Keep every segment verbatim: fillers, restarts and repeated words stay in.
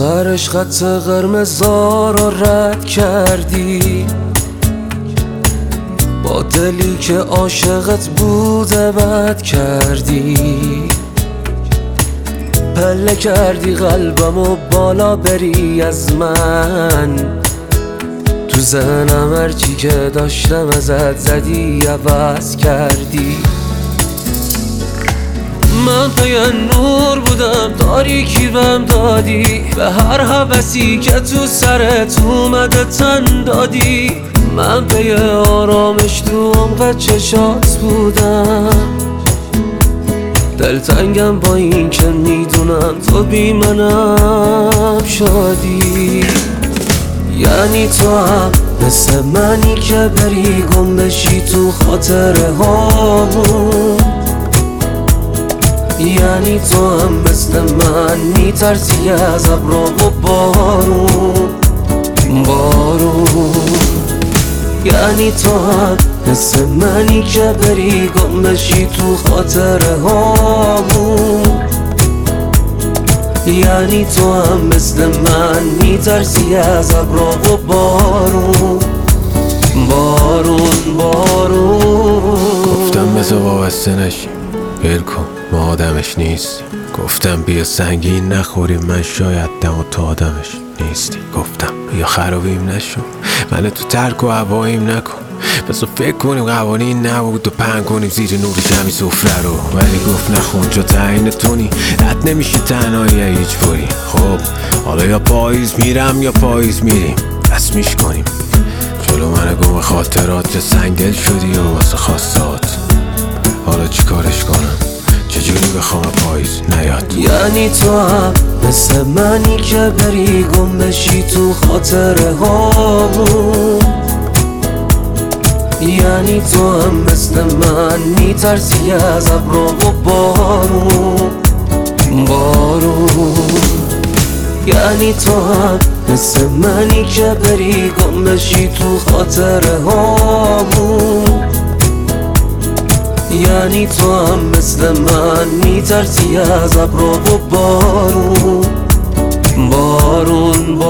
آخرش خط قرمزا رو رد کردی، با دلی که عاشقت بوده بد کردی. پله کردی قلبمو بالا بری از من، تو ذهنم هرچی که داشتم ازت زدی عوض کردی. من پی نور بودم تاریکی بهم دادی، به هر هوسی که تو سرت اومده تن دادی. من پی آرامش تو عمق چشات بودم، دلتنگم با این که میدونم تو بی منم شادی. یعنی تو هم مثل منی که بری گم بشی تو خاطره هامون، یعنی تو هم مثل من میترسی از ابر و بارون بارون. یعنی تو هم مثل منی که بری گم بشی تو خاطره هامون، یعنی تو هم مثل من میترسی از ابر و بارون بارون بارون. گفتم بذار وابسته نشیم، ول کن ما آدمش نیستیم. گفتم بیا سنگین نخوریم، من شاید دم و تو آدمش نیستی. گفتم بیا خرابیم نشو، من تو ترک و هواییم نکن. بذار فکر کنیم قوانین نبود و پنگ کنیم زیر نور جمعی سفره رو. ولی گفت نخون جا تعیین تونی، رد نمیشه تنهایی هیچ باری. خب حالا یا پاییز میرم یا پاییز میریم، رسمیش کنیم. جلو من گم خاطرات یا سنگل شدی و واسه خواستات. حالا چی کارش کنم، چجوری بخوام پاییز نیاد؟ یعنی تو هم مثل منی که بری گم بشی تو خاطره هامون، یعنی تو هم مثل من میترسی از ابر و بارون بارون. یعنی تو هم مثل منی که بری گم بشی تو خاطره هامون، یعنی تو هم مثل من میترسی از ابر و بارون بارون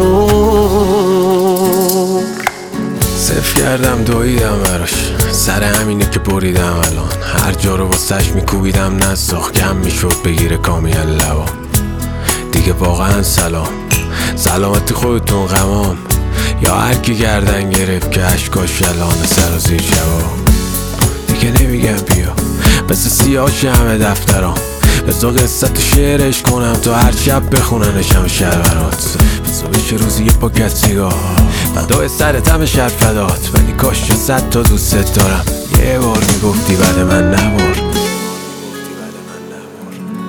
بارون. صفر کردم دویدم براش، سر همینه که بریدم الان. هر جا رو واسش میکوبیدم نساخ، کم میشد بگیره کامیل لبا. دیگه واقعا سلام سلامتی خودتون غمام، یا هر کی گردن گرفت که اشکاش یلان سر و زیر جواب. دیگه نمیگم بیا مثل سیاهش همه دفترام، بذار قصت شعرش کنم تو هر شب بخوننش همه شهرورات. بذار بشه روزی یه پاکت سیگار فدای سرت همه شهر فدات. ولی کاش صد تا دوست دارم، یه بار میگفتی بعد من نبار.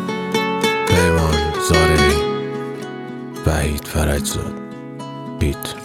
پیمان زارعی، وحید فرجزاد، بیت.